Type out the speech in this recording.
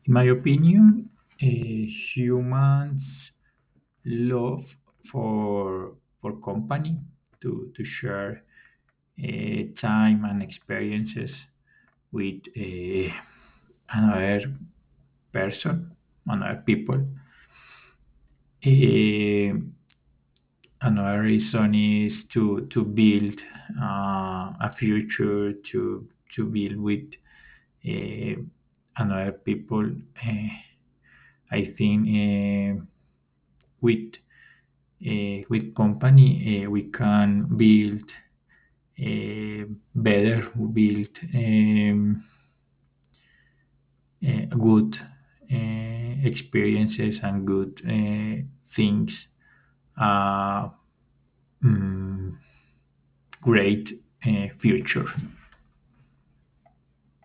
In my opinion, humans love for company to share time and experiences with another person, another people. Eh, Another reason is to build a future, to build with uh, another people. I think with company we can build better, build good experiences and good things. Uh, mm, Great future.